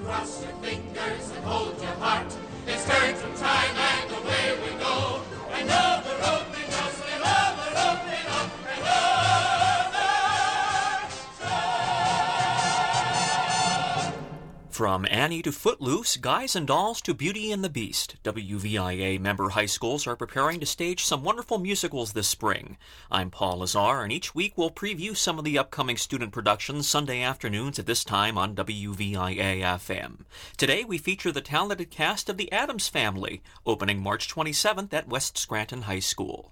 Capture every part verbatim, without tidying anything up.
cross your fingers and hold your heart. It's curtain time and away we go. And over, open us, and over, open up, and over, From Annie to Footloose, Guys and Dolls to Beauty and the Beast, W V I A member high schools are preparing to stage some wonderful musicals this spring. I'm Paul Lazar, and each week we'll preview some of the upcoming student productions Sunday afternoons at this time on W V I A F M. Today we feature the talented cast of The Addams Family, opening March twenty-seventh at West Scranton High School.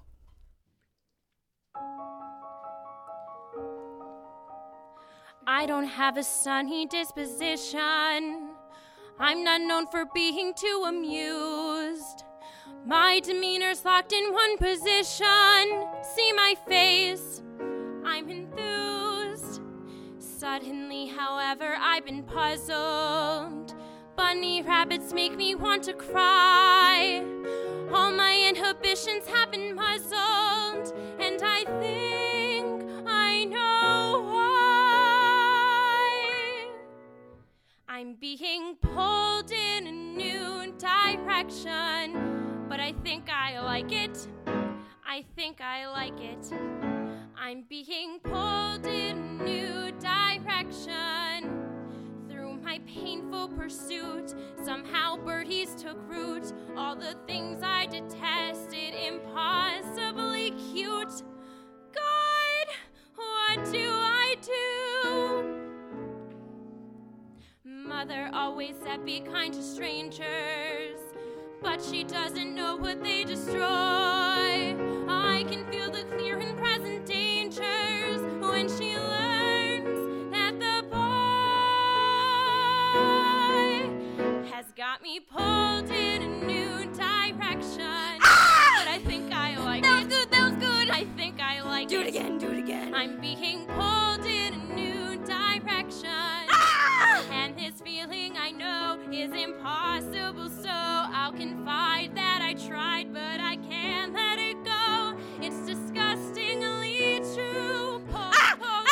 I don't have a sunny disposition. I'm not known for being too amused. My demeanor's locked in one position. See my face, I'm enthused. Suddenly, however, I've been puzzled. Bunny rabbits make me want to cry. All my inhibitions have been muzzled, and I think I know why. I'm being pulled in a new direction, but I think I like it. I think I like it. I'm being pulled in a new direction. Through my painful pursuit, somehow birdies took root. All the things I detested, impossibly cute. God, what do I do? Mother always said be kind to strangers, but she doesn't know what they destroy. I can feel the clear and present dangers when she learns that the boy has got me pulled in a new direction. Ah! But I think I like that it. That was good, that was good. I think I like do it. Do it again, do it again. I'm being pulled in a new direction. And this feeling I know is impossible, so I'll confide that I tried, but I can't let it go. It's disgustingly true. Po, ah, po,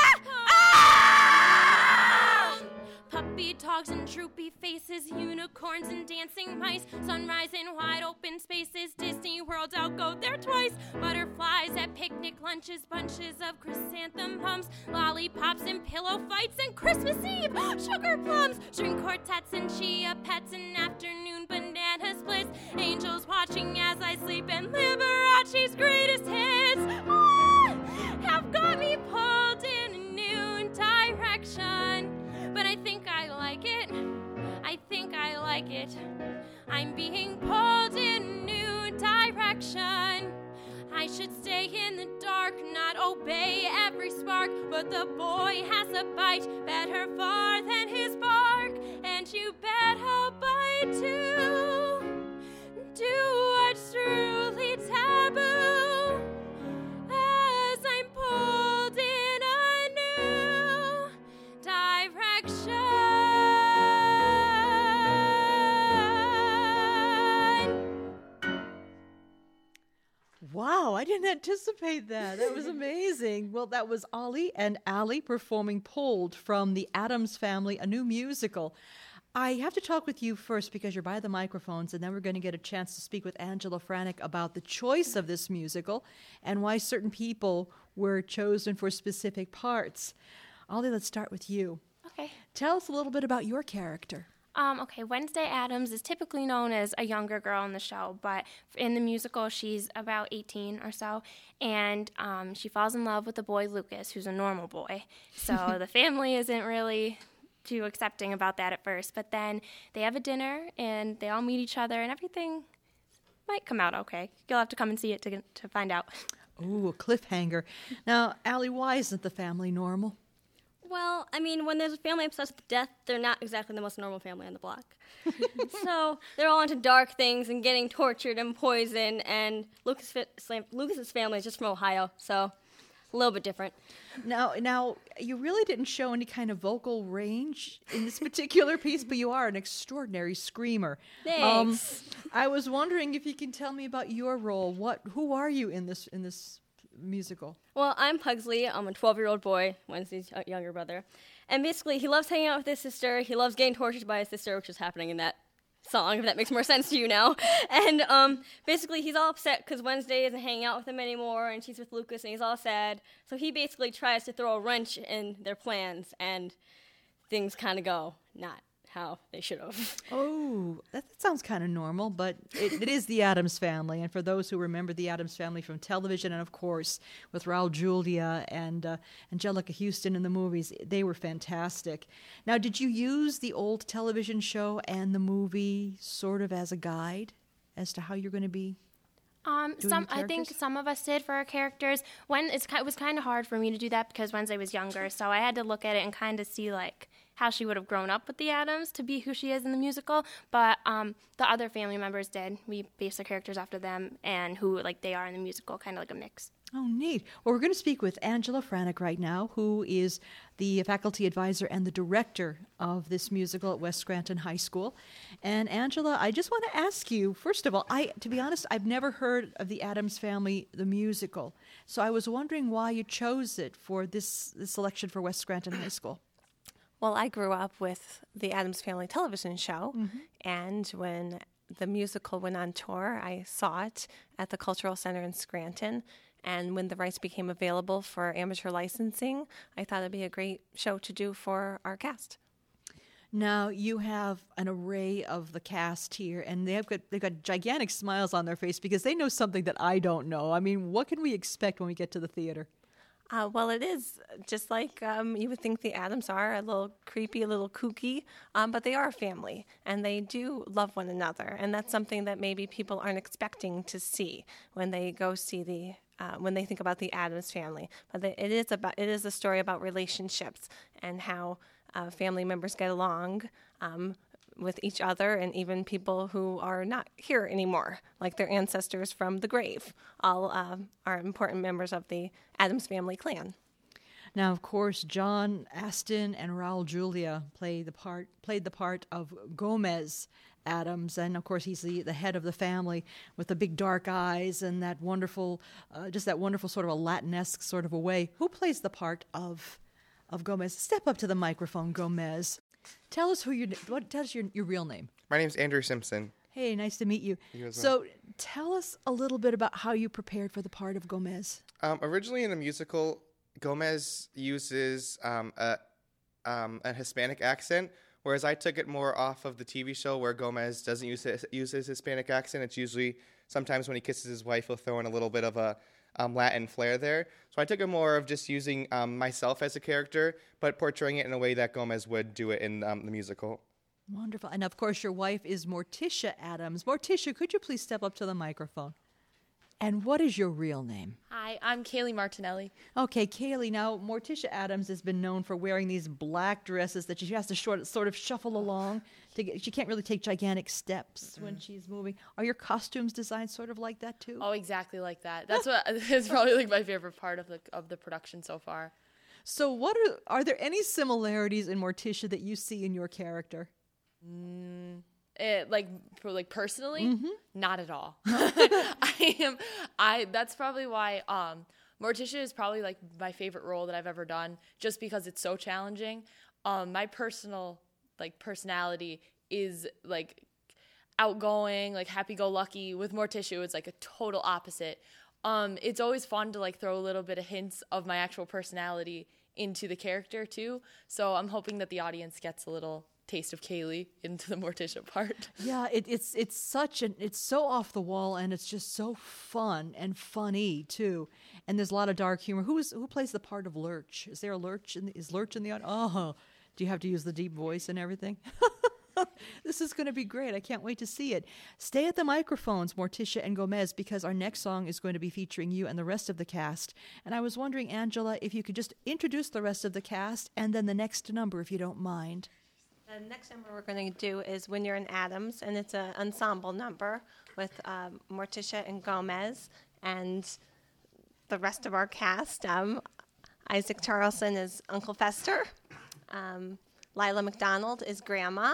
ah, po. Ah! Puppy dogs and droopy faces, unicorns and dancing mice, sunrise in wide open spaces, Disney World, I'll go there twice. Butterflies at picnic lunches, bunches of chrysanthemums, lollipops and pillow fights, and Christmas Eve, sugar plums, string quartets and chia pets, and afternoon banana splits, angels watching as I sleep, and Liberace's greatest hits ah, have got me pulled in a new direction. But I think I like it. I think I like it. I'm being pulled in a new direction. I should stay in the dark, not obey every spark, but the boy has a bite better far than his bark, and you bet I'll bite too. Do what's truly taboo as I'm pulled in a new direction. Wow, I didn't anticipate that. That was amazing. Well, that was Ollie and Allie performing Pulled from The Addams Family, a new musical. I have to talk with you first because you're by the microphones, and then we're going to get a chance to speak with Angela Franick about the choice of this musical and why certain people were chosen for specific parts. Ollie, let's start with you. Okay. Tell us a little bit about your character. Um, okay, Wednesday Addams is typically known as a younger girl in the show, but in the musical, she's about eighteen or so, and um, she falls in love with the boy Lucas, who's a normal boy. So the family isn't really too accepting about that at first, but then they have a dinner, and they all meet each other, and everything might come out okay. You'll have to come and see it to to find out. Ooh, a cliffhanger. Now, Allie, why isn't the family normal? Well, I mean, when there's a family obsessed with death, they're not exactly the most normal family on the block. So they're all into dark things and getting tortured and poisoned, and Lucas, Lucas's family is just from Ohio, so a little bit different. Now, now, you really didn't show any kind of vocal range in this particular piece, but you are an extraordinary screamer. Thanks. Um, I was wondering if you can tell me about your role. What, who are you in this in this musical? Well, I'm Pugsley. I'm a twelve-year-old boy, Wednesday's younger brother. And basically, he loves hanging out with his sister. He loves getting tortured by his sister, which is happening in that song, if that makes more sense to you now. And um, basically, he's all upset because Wednesday isn't hanging out with him anymore, and she's with Lucas, and he's all sad. So he basically tries to throw a wrench in their plans, and things kind of go not how they should have. Oh, that, that sounds kind of normal, but it, it is the Addams Family. And for those who remember the Addams Family from television, and of course with Raul Julia and uh, Angelica Houston in the movies, they were fantastic. Now, did you use the old television show and the movie sort of as a guide as to how you're going to be? Um, Doing some your I think characters? some of us did for our characters. When it's ki- it was kind of hard for me to do that because Wednesday was younger, so I had to look at it and kind of see like how she would have grown up with the Addams to be who she is in the musical. But um, the other family members did. We based the characters after them and who like they are in the musical, kind of like a mix. Oh, neat. Well, we're going to speak with Angela Franick right now, who is the faculty advisor and the director of this musical at West Scranton High School. And Angela, I just want to ask you, first of all, I, to be honest, I've never heard of the Addams Family, the musical. So I was wondering why you chose it for this, this selection for West Scranton High School. Well, I grew up with the Addams Family television show, Mm-hmm. and when the musical went on tour, I saw it at the Cultural Center in Scranton. And when the rights became available for amateur licensing, I thought it'd be a great show to do for our cast. Now, you have an array of the cast here, and they've got, they've got gigantic smiles on their face because they know something that I don't know. I mean, what can we expect when we get to the theater? Uh, well, it is just like um, you would think the Addams are, a little creepy, a little kooky, um, but they are a family, and they do love one another, and that's something that maybe people aren't expecting to see when they go see the, uh, when they think about the Addams Family. But they, it is about, it is a story about relationships and how uh, family members get along um, with each other, and even people who are not here anymore, like their ancestors from the grave, all um, are important members of the Addams Family clan. Now, of course, John Astin and Raul Julia play the part played the part of Gomez Addams, and of course, he's the, the head of the family with the big dark eyes and that wonderful, uh, just that wonderful sort of a Latinesque sort of a way. Who plays the part of of Gomez? Step up to the microphone, Gomez. Tell us who you what. Tell us your your real name. My name's Andrew Simpson. Hey, nice to meet you. You as So, tell us a little bit about how you prepared for the part of Gomez. Um, originally in the musical, Gomez uses um, a, um, a Hispanic accent, whereas I took it more off of the T V show where Gomez doesn't use his, use his Hispanic accent. It's usually sometimes when he kisses his wife, he'll throw in a little bit of a um, Latin flair there. So I took it more of just using um, myself as a character, but portraying it in a way that Gomez would do it in um, the musical. Wonderful. And of course, your wife is Morticia Addams. Morticia, could you please step up to the microphone? And what is your real name? Hi, I'm Kaylee Martinelli. Okay, Kaylee. Now, Morticia Addams has been known for wearing these black dresses that she has to short, sort of shuffle along. To get, she can't really take gigantic steps mm-hmm. when she's moving. Are your costumes designed sort of like that, too? Oh, exactly like that. That's what is probably like my favorite part of the of the production so far. So what are, are there any similarities in Morticia that you see in your character? Mm, it, like for like personally, mm-hmm. not at all. I am I that's probably why um Morticia is probably like my favorite role that I've ever done, just because it's so challenging. Um my personal like personality is like outgoing, like happy-go-lucky. With Morticia, it's like a total opposite. Um it's always fun to like throw a little bit of hints of my actual personality into the character too. So I'm hoping that the audience gets a little taste of Kaylee into the Morticia part. Yeah, it, it's it's such an it's so off the wall, and it's just so fun and funny too. And there's a lot of dark humor. Who is who plays the part of Lurch? Is there a Lurch? In the, is Lurch in the audience? Oh, do you have to use the deep voice and everything? This is going to be great. I can't wait to see it. Stay at the microphones, Morticia and Gomez, because our next song is going to be featuring you and the rest of the cast. And I was wondering, Angela, if you could just introduce the rest of the cast and then the next number, if you don't mind. The next number we're going to do is When You're in Addams, and it's an ensemble number with um, Morticia and Gomez and the rest of our cast. Um, Isaac Charlson is Uncle Fester. Um, Lila McDonald is Grandma.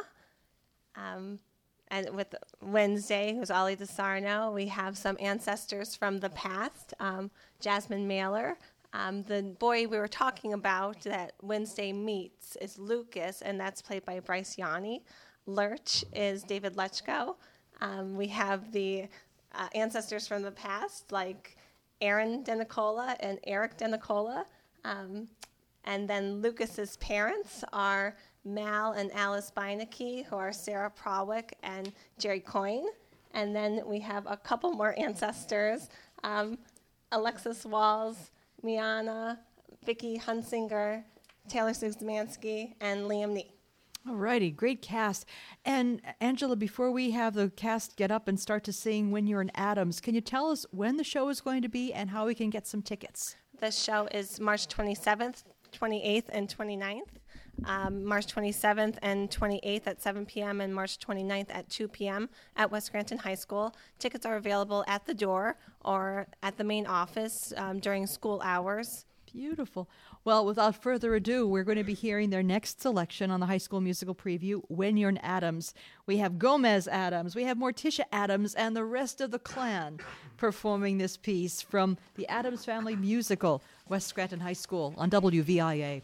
Um, and with Wednesday, who's Ollie DeSarno, we have some ancestors from the past. Um, Jasmine Mailer Um, the boy we were talking about that Wednesday meets is Lucas, and that's played by Bryce Yanni. Lurch is David Lechko. Um, we have the uh, ancestors from the past, like Aaron DeNicola and Eric DeNicola. Um, and then Lucas's parents are Mal and Alice Beinecke, who are Sarah Prawick and Jerry Coyne. And then we have a couple more ancestors, um, Alexis Walls, Miana, Vicky Hunsinger, Taylor Suzmansky, and Liam Nee. All righty, great cast. And Angela, before we have the cast get up and start to sing When You're in Adams, can you tell us when the show is going to be and how we can get some tickets? The show is March twenty-seventh, twenty-eighth, and twenty-ninth. Um, March twenty-seventh and twenty-eighth at seven p.m. and March twenty-ninth at two p.m. at West Scranton High School. Tickets are available at the door or at the main office um, during school hours. Beautiful. Well, without further ado, we're going to be hearing their next selection on the High School Musical Preview, When You're in Adams. We have Gomez Addams, we have Morticia Addams, and the rest of the clan performing this piece from the Addams Family Musical, West Scranton High School on W V I A.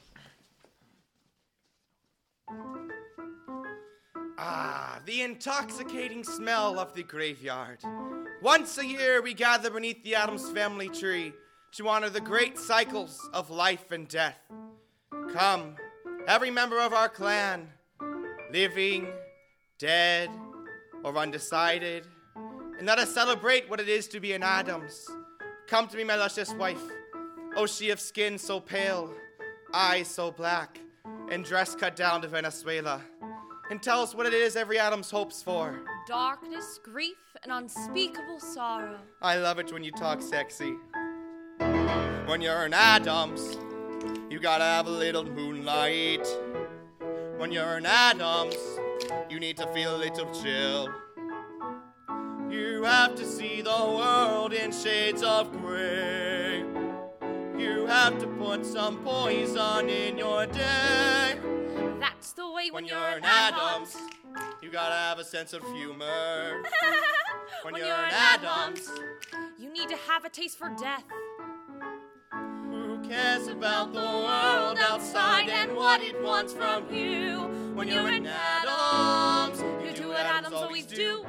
Ah, the intoxicating smell of the graveyard. Once a year we gather beneath the Addams family tree to honor the great cycles of life and death. Come, every member of our clan, living, dead, or undecided, and let us celebrate what it is to be an Addams. Come to me, my luscious wife, O she of skin so pale, eyes so black, and dress cut down to Venezuela, and tell us what it is every Addams hopes for. Darkness, grief, and unspeakable sorrow. I love it when you talk sexy. When you're an Addams, you gotta have a little moonlight. When you're an Addams, you need to feel a little chill. You have to see the world in shades of gray. You have to put some poison in your day. That's the way when, When you're, you're an an Addams. Addams, you gotta have a sense of humor. When, When you're, you're an an Addams, You need to have a taste for death. who cares about the world outside and what it wants from you? When you're an Addams, you do what Addams always do.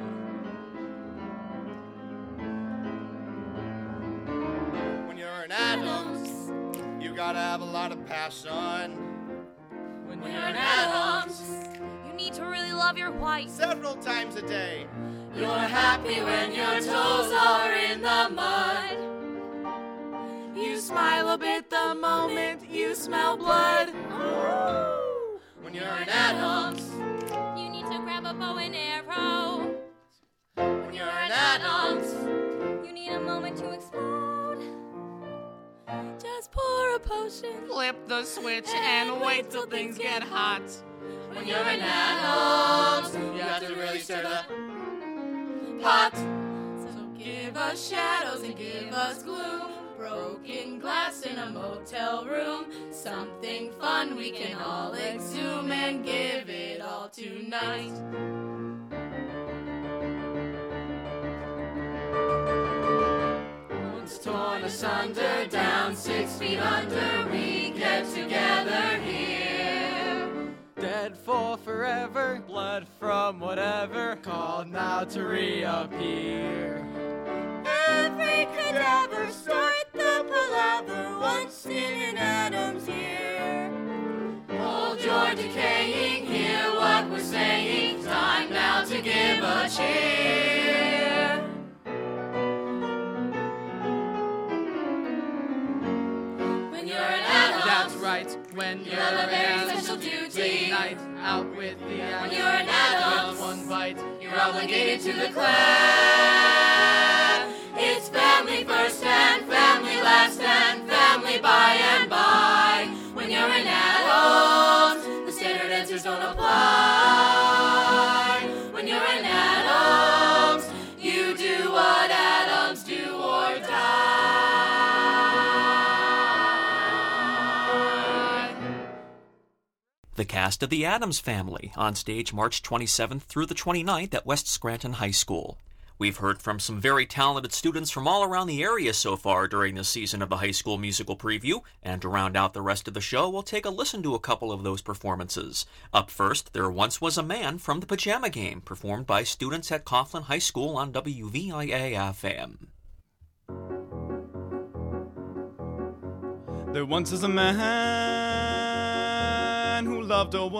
When you're an Addams, you gotta have a lot of passion. When When you're an Addams, you need to really love your wife. several times a day. You're happy when your toes are in the mud. You smile a bit the moment you smell blood. When you're an Addams, You need to grab a bow and arrow. when you're an Addams, You need a moment to explode. Just pour a potion. Flip the switch and wait till things get hot. When you're an Addams, you have to really stir the pot. So give us shadows and give us gloom. Broken glass in a motel room. Something fun we can all exhume and give it all tonight. Once torn asunder, down six feet under, we get together here. Dead for forever, blood from whatever, called now to reappear. Every cadaver start the palaver once in an Addams year. Hold your decaying, hear what we're saying. Time now to give a cheer. When you're an Addams, That's right, when you're have a an very Addams, special duty. late night out with the Addams. When you're an Addams, with one bite, you're obligated to the clan. It's family first and family last and family by and by. When you're an Addams, the standard answers don't apply. When you're an Addams, you do what Addams do or die. The cast of The Addams Family on stage March twenty-seventh through the twenty-ninth at West Scranton High School. We've heard from some very talented students from all around the area so far during this season of the High School Musical Preview, and to round out the rest of the show, we'll take a listen to a couple of those performances. Up first, There Once Was a Man from the Pajama Game, performed by students at Coughlin High School on W V I A F M. There once was a man who loved a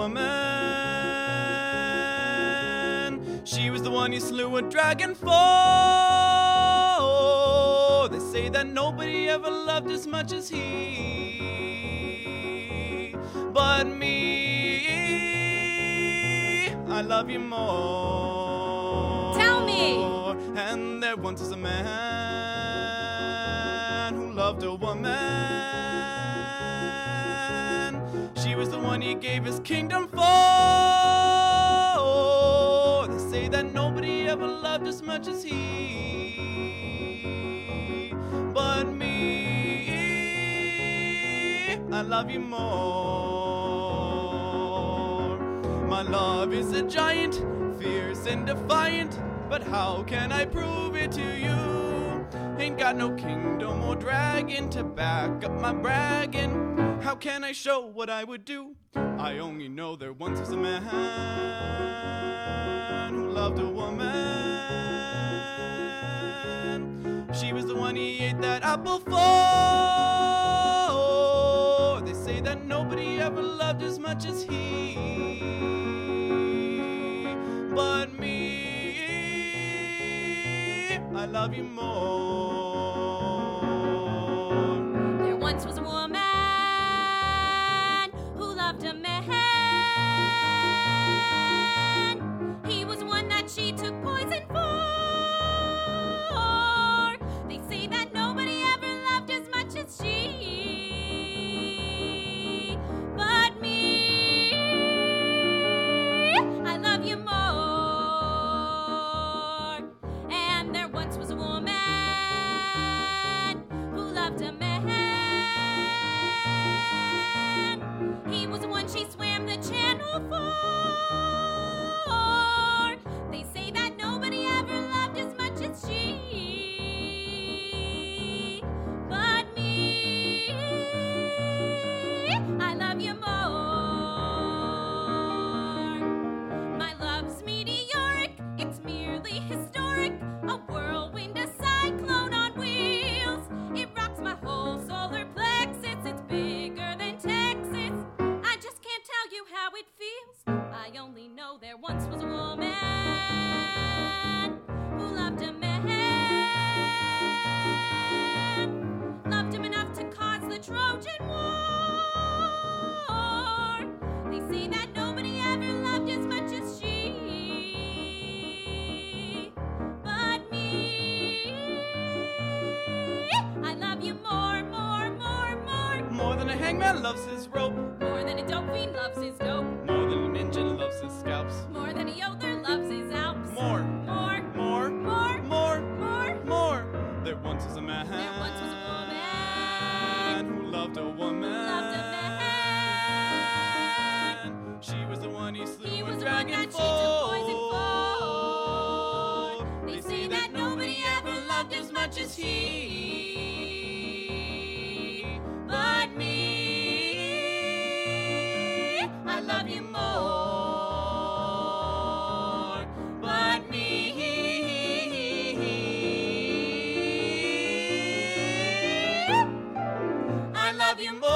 woman. She was the one he slew a dragon for. They say that nobody ever loved as much as he. But me, I love you more. Tell me. And there once was a man who loved a woman. She was the one he gave his kingdom for. They say that nobody ever loved as much as he. But me, I love you more. My love is a giant, fierce and defiant. But how can I prove it to you? Ain't got no kingdom or dragon to back up my bragging. How can I show what I would do? I only know there once was a man who loved a woman. She was the one he ate that apple for. They say that nobody ever loved as much as he. But me, I love you more. There once was a woman who loved a man. He was one that she took poison for. They say that nobody ever loved as much as she. But me, I love you more. And there once was a woman who loved a man. He was the one she swam the channel for. They say that nobody ever loved as much as she. But me, I love you more. My love's meteoric, it's merely historic. A whirlwind, a cyclone on wheels. It rocks my whole solar plexus. It's bigger than Texas. I just can't tell you how it feels. I only know there once was a woman who loved a man. Loved him enough to cause the Trojan War. They say that nobody ever loved as much as she. But me, I love you more, more, more, more. More than a hangman loves his rope. More than a dope fiend loves his dope. More than an engine loves his scalps. More than a yodeler loves his Alps. More, More, more, more, more, more. more. There once was a man There once was a woman who loved a woman. loved a man. She was the one he slew He a was the one dragon that she for. took poison for. They say that nobody ever loved as much as he. But me, I love you more. But me, I love you more.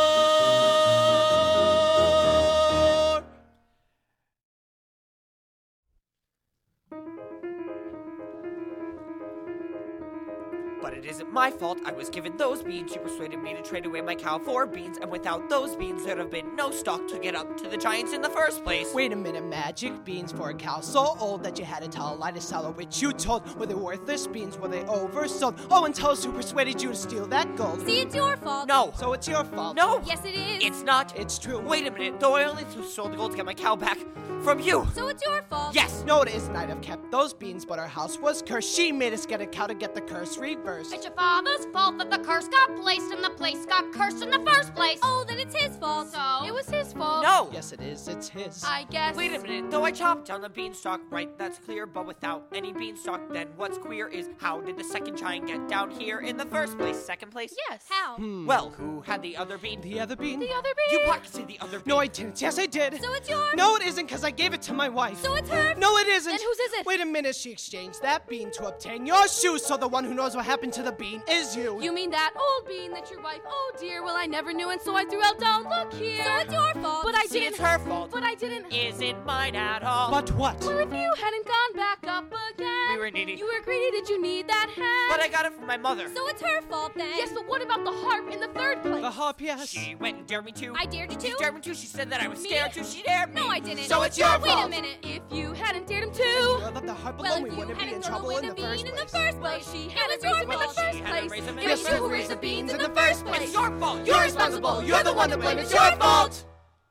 But it isn't my fault. I was given those beans. You persuaded me to trade away my cow for beans, and without those beans, there'd have been no stock to get up to the giants in the first place. Wait a minute, Magic. Beans for a cow so old that you had to tell a lie to sell her, which you told. Were they worthless beans? Were they oversold? Oh, and tell us who persuaded you to steal that gold. See, it's your fault. No. So it's your fault. No. Yes, it is. It's not. It's true. Wait a minute. Though I only stole the gold to get my cow back from you. So it's your fault. Yes. No, it isn't. I'd have kept those beans, but our house was cursed. She made us get a cow to get the curse reversed. first. It's your father's fault that the curse got placed and the place got cursed in the first place. Oh, then it's his fault. So? It was his fault. No! Yes, it is. It's his. I guess. Wait a minute, though I chopped down the beanstalk, right, that's clear, but without any beanstalk, then what's queer is how did the second giant get down here in the first place? Second place? Yes. How? Hmm. Well, who had the other bean? The other bean? The other bean? You pocketed the other bean. No, I didn't. Yes, I did. So it's yours? No, it isn't, because I gave it to my wife. So it's hers? No, it isn't. Then whose is it? Wait a minute. She exchanged that bean to obtain your shoes, so the one who knows what happened to the bean is you. You mean that old bean that your wife, oh dear, well I never knew, and so I threw out down, look here. So it's your fault. But I See, didn't. it's her fault. But I didn't. Isn't mine at all. But what? Well, if you hadn't gone back up again. We were needy. You were greedy, did you need that hand? But I got it from my mother. So it's her fault then. Yes, but what about the harp in the third place? The harp, yes. She went and dared me to. I dared you to? She dared me to. She said that I was Me? scared to. She dared me. No, I didn't. So it's your Wait fault. a minute. If you hadn't dared him to. Well, left the harp Well, alone, if we you wouldn't be in hadn't thrown trouble away in the the bean first in place. the first place. Well, she It had was to your raise him in the fault. She She had had to raise him in It the was you first who place. raised the beans Beans in the first place. It's your fault. You're responsible. You're the one to blame. It's your fault.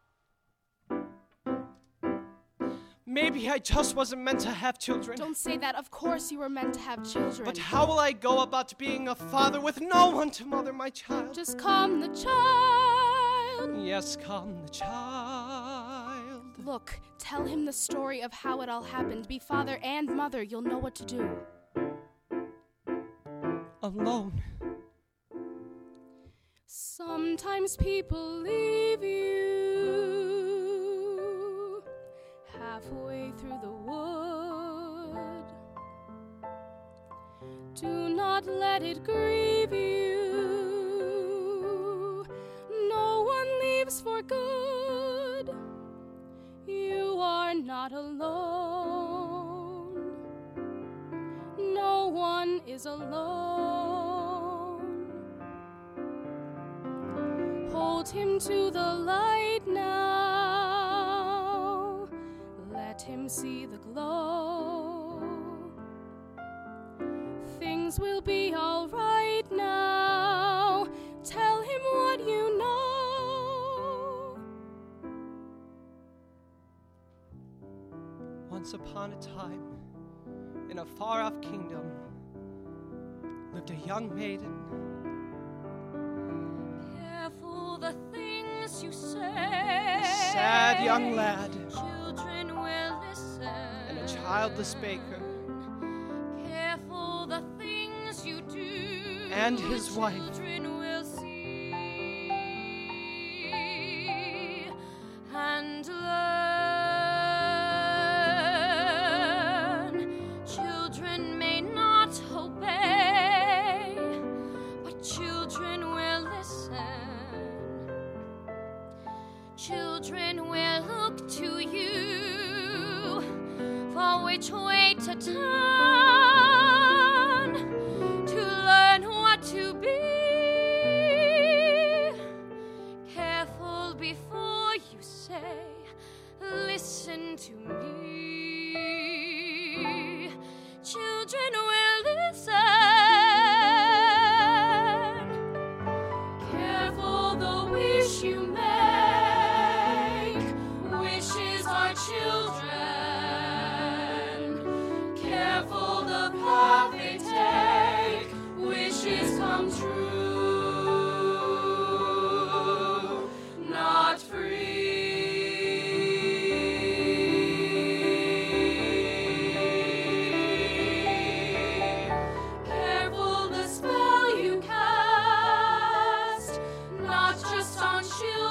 Maybe I just wasn't meant to have children. Don't say that. Of course you were meant to have children. But how will I go about being a father with no one to mother my child? Just calm the child. Yes, calm the child. Look, tell him the story of how it all happened. Be father and mother. You'll know what to do. Alone. Sometimes people leave you halfway through the wood. Do not let it grieve you. No one leaves for good. You are not alone. No one is alone. Hold him to the light now. Let him see the glow. Things will be all right now. Tell him what you know. Once upon a time, in a far-off kingdom, lived a young maiden. Careful the things you say. A sad young lad Children will listen. and a childless baker. Careful the things you do. And his wife. Children will see and learn. Children may not obey, but children will listen. Children will look to you for which way to turn, to learn what to be. Careful before you say, listen to me. Children will listen. Careful the wish you make. Wishes are children. Careful the path they take. Wishes come true, not free. Careful the spell you cast, not just on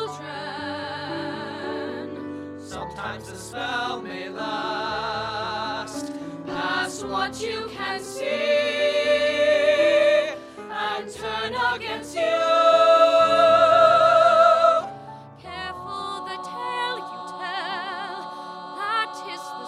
children. Sometimes the spell may last Past what you can see and turn against you. Careful the tale you tell, that is the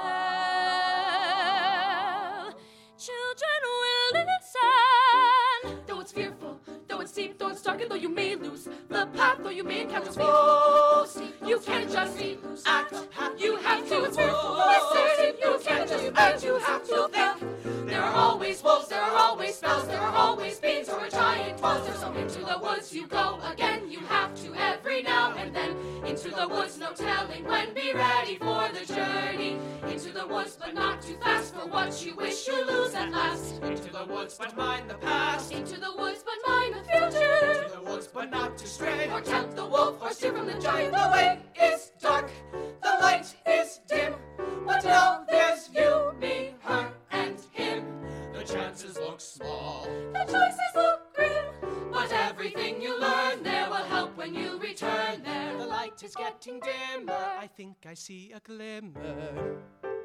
spell. Children will listen. Though it's fearful, though it's deep, though it's dark, and though you may lose the path, though you may encounter foes, you can't just act. You have to listen. You can't just act. You have to think. There are always wolves. There are always spells. There are always beans or a giant monster. So into the woods you go again. You have to every now and then. Into the woods, no telling when. Be ready for the journey. Into the woods, but not too fast, for what you wish you lose at last. Into the woods, but mind the past. Into the woods, but mind the future. Into the woods, but not to stray. Or tempt the wolf, or steal from the giant. The way is dark, the light is dim, but now there's you, me, her, and him. The chances look small, the choices look grim, but everything you learn there will help when you return there. The light is getting dimmer, I think I see a glimmer.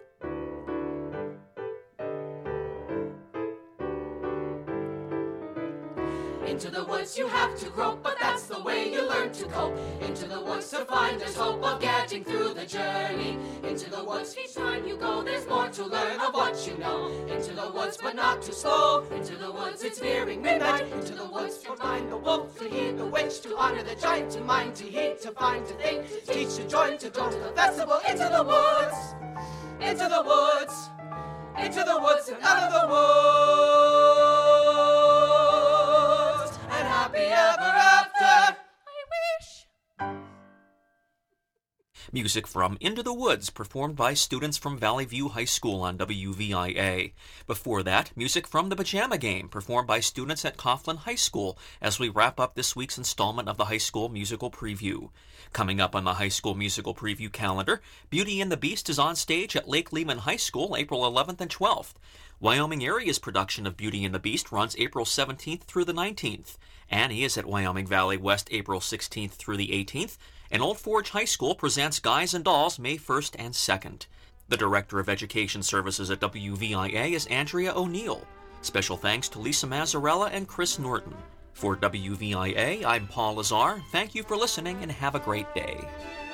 Into the woods you have to grope, but that's the way you learn to cope. Into the woods to find there's hope of getting through the journey. Into the woods each time you go there's more to learn of what you know. Into the woods but not too slow. Into the woods it's nearing midnight. Into the woods to find the wolf, to heed the witch, to honor the giant, to mind, to heed, to find, to think, to teach, to join, to go to the festival. Into the woods, into the woods, into the woods and out of the woods. And happy ever after, I wish. Music from Into the Woods, performed by students from Valley View High School on W V I A. Before that, music from The Pajama Game, performed by students at Coughlin High School, as we wrap up this week's installment of the High School Musical Preview. Coming up on the High School Musical Preview calendar, Beauty and the Beast is on stage at Lake Lehman High School April eleventh and twelfth. Wyoming Area's production of Beauty and the Beast runs April seventeenth through the nineteenth. Annie is at Wyoming Valley West April sixteenth through the eighteenth. And Old Forge High School presents Guys and Dolls May first and second. The Director of Education Services at W V I A is Andrea O'Neill. Special thanks to Lisa Mazzarella and Chris Norton. For W V I A, I'm Paul Lazar. Thank you for listening and have a great day.